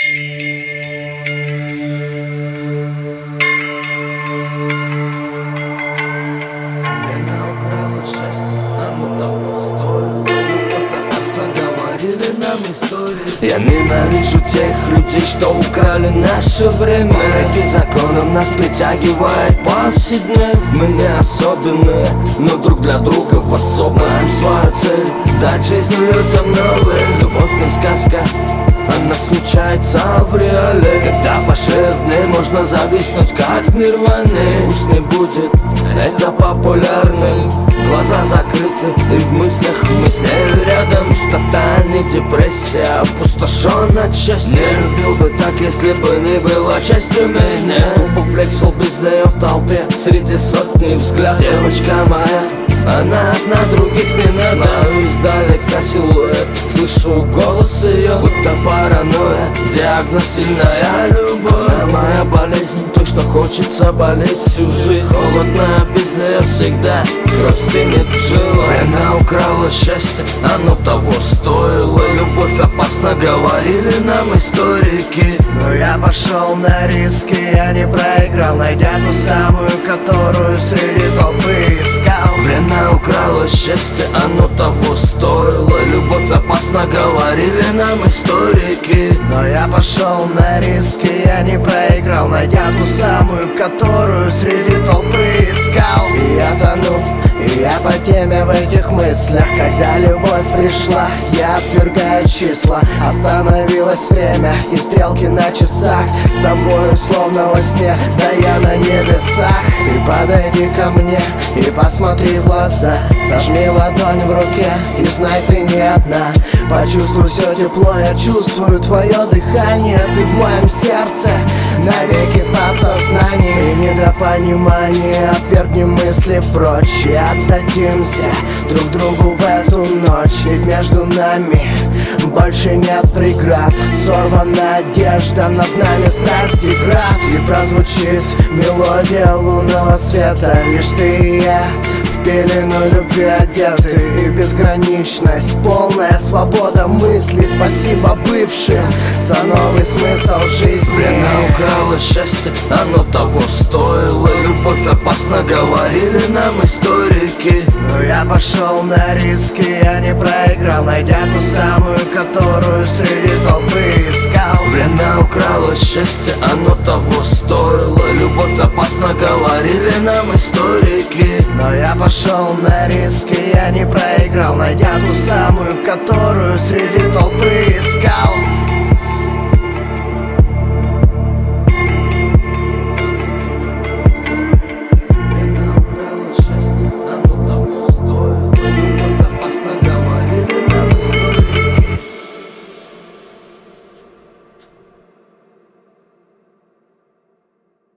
Время украло счастье, оно того стоило. Любовь опасно, говорили нам истории. Я ненавижу тех людей, что украли наше время. Вопреки законам нас притягивает повседневно. Мы не особенные, но друг для друга в особом. Знаем свою цель, дать жизнь людям новой. Любовь не сказка, она случается в реале. Когда по шее в ней можно зависнуть, как в нирване. Пусть не будет это популярным. Глаза закрыты, и в мыслях мы с ней рядом. Пустота, не депрессия, опустошен от счастья. Не любил бы так, если бы не было частью меня. Тупо флексил без нее в толпе, среди сотни взглядов. Девочка моя, она одна, других не надо. Знаю издалека силуэт, слышу голос ее, будто паранойя. Диагноз сильная любовь, а моя болезнь то, что хочется болеть всю жизнь. Холодная без нее всегда, кровь стынет в жилах. Время украло счастье, оно того стоило. Любовь опасна, говорили нам историки. Но я пошел на риски, я не проиграл, найдя ту самую, которую среди толпы искал. Время украло счастье, оно того стоило. Любовь опасна, говорили нам историки. Но я пошел на риски, я не проиграл, найдя ту самую, которую среди толпы искал. И я тону, и я по теме в этих мыслях. Когда любовь пришла, я отвергаю числа. Остановилось время и стрелки на часах. С тобою словно во сне, да я на небесах. Ты подойди ко мне и посмотри в глаза. Сожми ладонь в руке и знай, ты не одна. Почувствуй все тепло, я чувствую твое дыхание. Ты в моем сердце, навеки в подсознании. И недопонимание, отвергнем мысли прочь и отдадимся друг другу в эту ночь. Ведь между нами больше нет преград. Сорвана одежда, над нами страсти град. И прозвучит мелодия лунного света. Лишь ты и я в пелену любви одеты. И безграничность, полная свобода мыслей. Спасибо бывшим за новый смысл жизни. Время украло счастье, оно того стоило. Любовь опасна, говорили нам историки. Но я пошел на риски, я не проиграл, найдя ту самую, которую среди толпы искал. Время украло счастье, оно того стоило. Любовь опасна, говорили нам историки. Но я пошел на риски, я не проиграл, найдя ту самую, которую среди толпы искал.